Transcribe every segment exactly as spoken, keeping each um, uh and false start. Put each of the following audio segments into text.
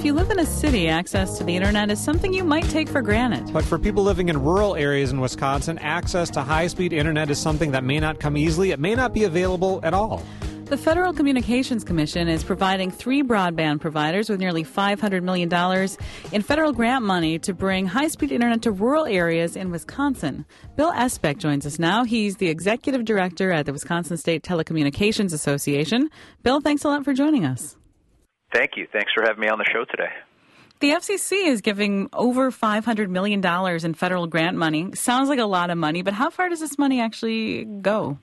if you live in a city, access to the internet is something you might take for granted. But for people living in rural areas in Wisconsin, access to high-speed internet is something that may not come easily. It may not be available at all. The Federal Communications Commission is providing three broadband providers with nearly five hundred million dollars in federal grant money to bring high-speed internet to rural areas in Wisconsin. Bill Esbeck joins us now. He's the executive director at the Wisconsin State Telecommunications Association. Bill, thanks a lot for joining us. Thank you. Thanks for having me on the show today. The F C C is giving over five hundred million dollars in federal grant money. Sounds like a lot of money, but how far does this money actually go?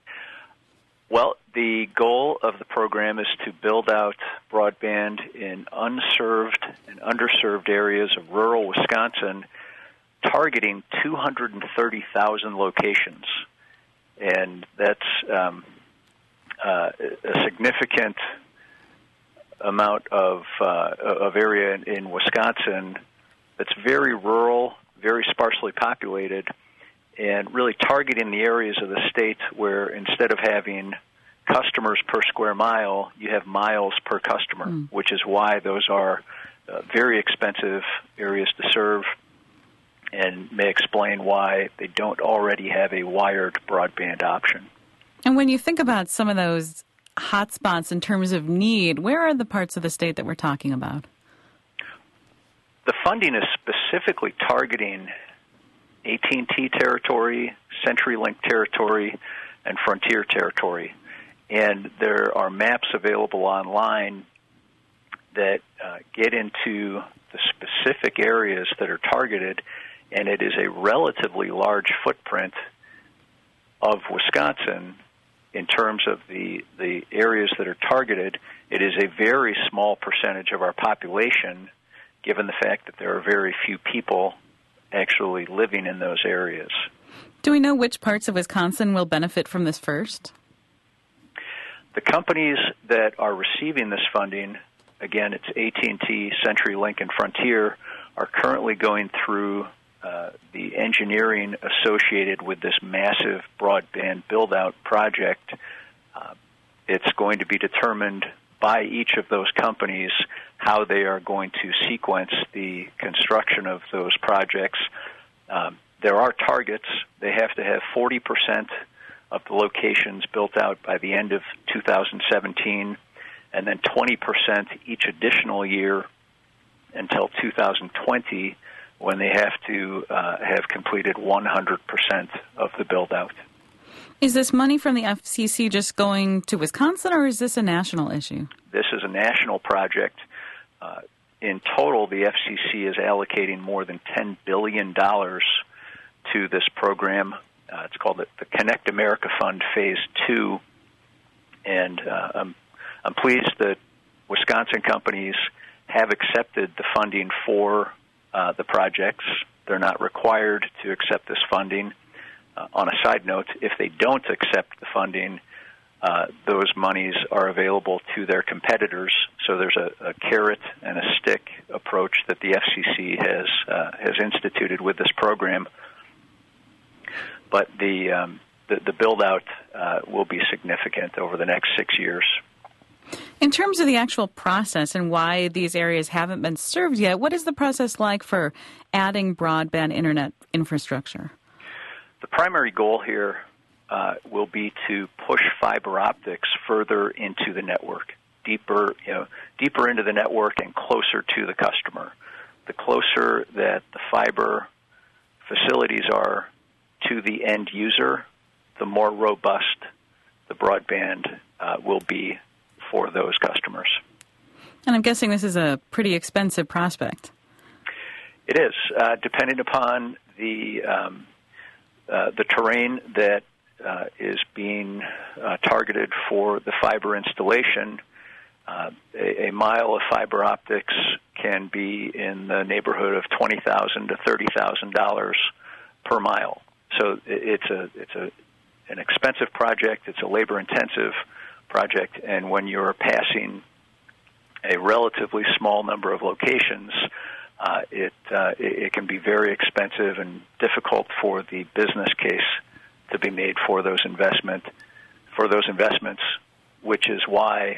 Well, the goal of the program is to build out broadband in unserved and underserved areas of rural Wisconsin, targeting two hundred thirty thousand locations. And that's um, uh, a significant amount of uh, of area in, in Wisconsin that's very rural, very sparsely populated, and really targeting the areas of the state where instead of having customers per square mile, you have miles per customer, mm. which is why those are uh, very expensive areas to serve and may explain why they don't already have a wired broadband option. And when you think about some of those hotspots in terms of need, where are the parts of the state that we're talking about? The funding is specifically targeting A T and T territory, CenturyLink territory, and Frontier territory. And there are maps available online that uh, get into the specific areas that are targeted, and it is a relatively large footprint of Wisconsin in terms of the, the areas that are targeted. It is a very small percentage of our population, given the fact that there are very few people actually living in those areas. Do we know which parts of Wisconsin will benefit from this first? The companies that are receiving this funding, again, it's A T and T, CenturyLink, and Frontier, are currently going through uh, the engineering associated with this massive broadband build-out project. Uh, it's going to be determined by each of those companies how they are going to sequence the construction of those projects. Um, there are targets. They have to have forty percent of the locations built out by the end of two thousand seventeen, and then twenty percent each additional year until two thousand twenty, when they have to uh, have completed one hundred percent of the build-out. Is this money from the F C C just going to Wisconsin, or is this a national issue? This is a national project. Uh, in total, the F C C is allocating more than ten billion dollars to this program. Uh, it's called the, the Connect America Fund Phase two, and uh, I'm, I'm pleased that Wisconsin companies have accepted the funding for uh, the projects. They're not required to accept this funding. Uh, on a side note, if they don't accept the funding, uh, those monies are available to their competitors. So there's a, a carrot and a stick approach that the F C C has uh, has instituted with this program. But the um, the, the build-out uh, will be significant over the next six years. In terms of the actual process and why these areas haven't been served yet, what is the process like for adding broadband internet infrastructure? The primary goal here uh, will be to push fiber optics further into the network, deeper, you know, deeper into the network and closer to the customer. The closer that the fiber facilities are to the end user, the more robust the broadband uh, will be for those customers. And I'm guessing this is a pretty expensive prospect. It is, uh, depending upon the um, uh, the terrain that uh, is being uh, targeted for the fiber installation. Uh, a, a mile of fiber optics can be in the neighborhood of twenty thousand to thirty thousand dollars per mile. So it's a it's a an expensive project. It's a labor-intensive project, and when you're passing a relatively small number of locations, uh, it, uh, it it can be very expensive and difficult for the business case to be made for those investment for those investments, which is why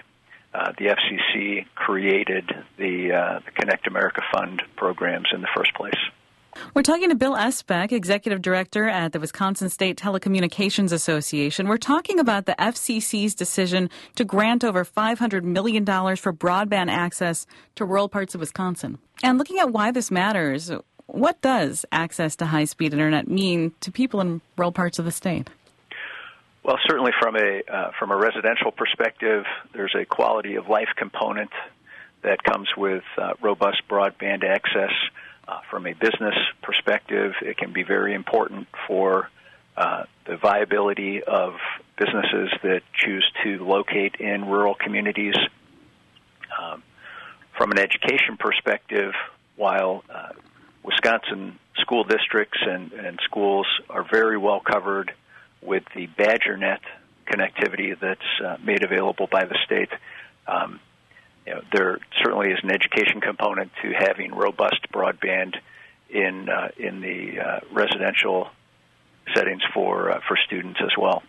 uh, the F C C created the, uh, the Connect America Fund programs in the first place. We're talking to Bill Esbeck, Executive Director at the Wisconsin State Telecommunications Association. We're talking about the F C C's decision to grant over five hundred million dollars for broadband access to rural parts of Wisconsin. And looking at why this matters, what does access to high-speed internet mean to people in rural parts of the state? Well, certainly from a uh, from a residential perspective, there's a quality of life component that comes with uh, robust broadband access. Uh, from a business perspective, it can be very important for uh, the viability of businesses that choose to locate in rural communities. Um, from an education perspective, while uh, Wisconsin school districts and, and schools are very well covered with the BadgerNet connectivity that's uh, made available by the state, um, you know, there certainly is an education component to having robust broadband in uh, in the uh, residential settings for uh, for students as well.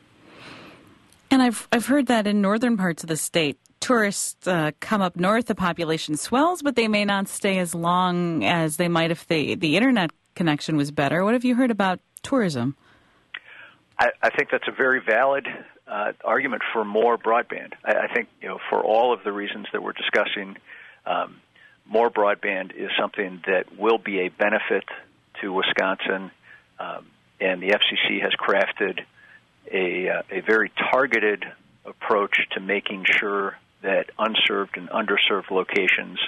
And I've I've heard that in northern parts of the state, tourists uh, come up north, the population swells, but they may not stay as long as they might if they, the internet connection was better. What have you heard about tourism? I, I think that's a very valid uh, argument for more broadband. I, I think, you know, for all of the reasons that we're discussing, um, more broadband is something that will be a benefit to Wisconsin, um, and the F C C has crafted a, uh, a very targeted approach to making sure that unserved and underserved locations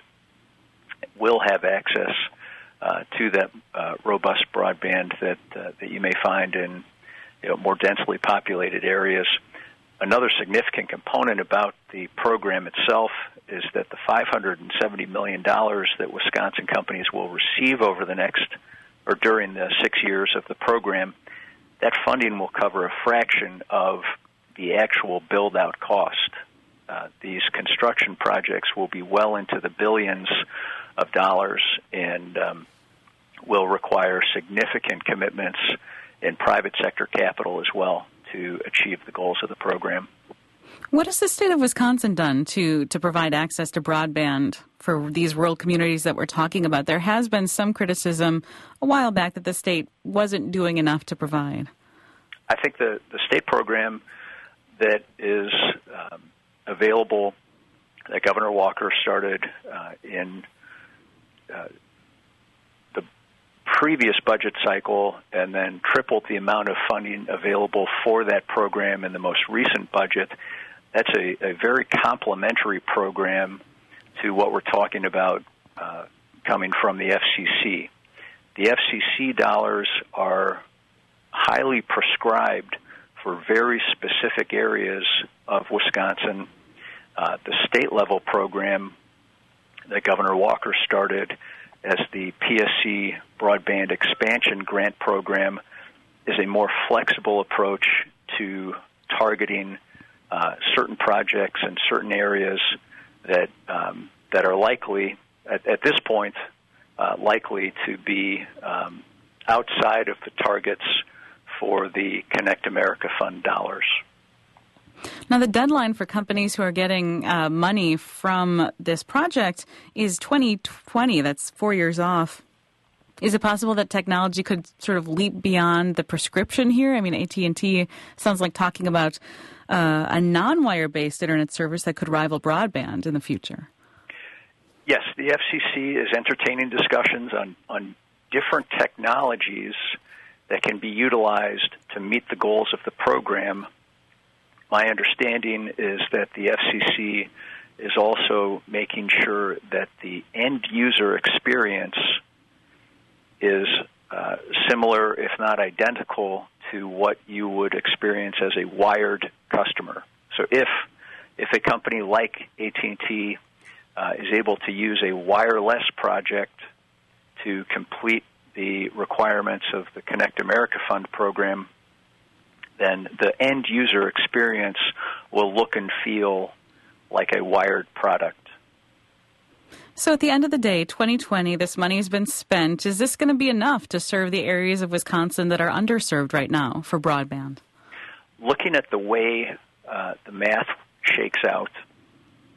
will have access uh, to that uh, robust broadband that uh, that you may find in, you know, more densely populated areas. Another significant component about the program itself is that the five hundred seventy million dollars that Wisconsin companies will receive over the next, or during the six years of the program, that funding will cover a fraction of the actual build-out cost. Uh, these construction projects will be well into the billions of dollars and um, will require significant commitments in private sector capital as well to achieve the goals of the program. What has the state of Wisconsin done to, to provide access to broadband for these rural communities that we're talking about? There has been some criticism a while back that the state wasn't doing enough to provide. I think the, the state program that is um, available, that Governor Walker started uh, in uh, the previous budget cycle and then tripled the amount of funding available for that program in the most recent budget, that's a, a very complementary program to what we're talking about uh, coming from the F C C. The F C C dollars are highly prescribed for very specific areas of Wisconsin. Uh, the state-level program that Governor Walker started as the P S C Broadband Expansion Grant Program is a more flexible approach to targeting uh, certain projects in certain areas that um, that are likely, at, at this point, uh, likely to be um, outside of the targets for the Connect America Fund dollars. Now, the deadline for companies who are getting uh, money from this project is twenty twenty. That's four years off. Is it possible that technology could sort of leap beyond the prescription here? I mean, A T and T sounds like talking about uh, a non-wire-based internet service that could rival broadband in the future. Yes, the F C C is entertaining discussions on, on different technologies that can be utilized to meet the goals of the program. My understanding is that the F C C is also making sure that the end-user experience is uh, similar, if not identical, to what you would experience as a wired customer. So if if a company like A T and T uh, is able to use a wireless project to complete the requirements of the Connect America Fund program, then the end-user experience will look and feel like a wired product. So at the end of the day, twenty twenty, this money has been spent. Is this going to be enough to serve the areas of Wisconsin that are underserved right now for broadband? Looking at the way uh, the math shakes out,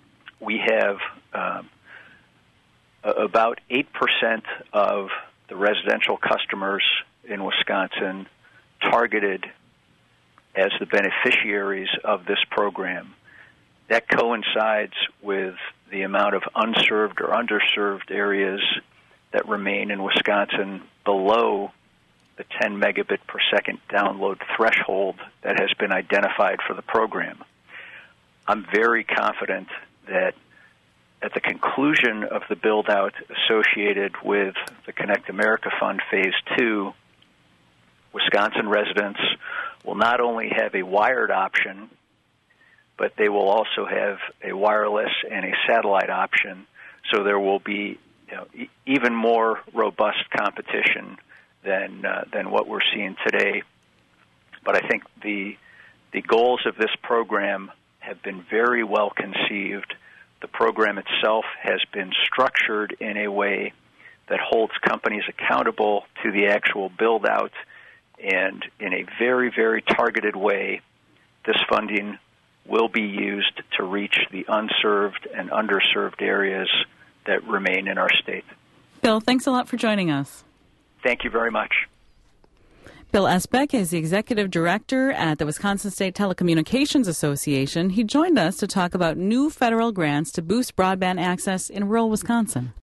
we have um, about eight percent of the residential customers in Wisconsin targeted as the beneficiaries of this program. That coincides with the amount of unserved or underserved areas that remain in Wisconsin below the ten megabit per second download threshold that has been identified for the program. I'm very confident that at the conclusion of the build-out associated with the Connect America Fund Phase two, Wisconsin residents will not only have a wired option, but they will also have a wireless and a satellite option, so there will be you know, e- even more robust competition than uh, than what we're seeing today. But I think the the goals of this program have been very well conceived. The program itself has been structured in a way that holds companies accountable to the actual build-out, and in a very, very targeted way, this funding will be used to reach the unserved and underserved areas that remain in our state. Bill, thanks a lot for joining us. Thank you very much. Bill Esbeck is the Executive Director at the Wisconsin State Telecommunications Association. He joined us to talk about new federal grants to boost broadband access in rural Wisconsin.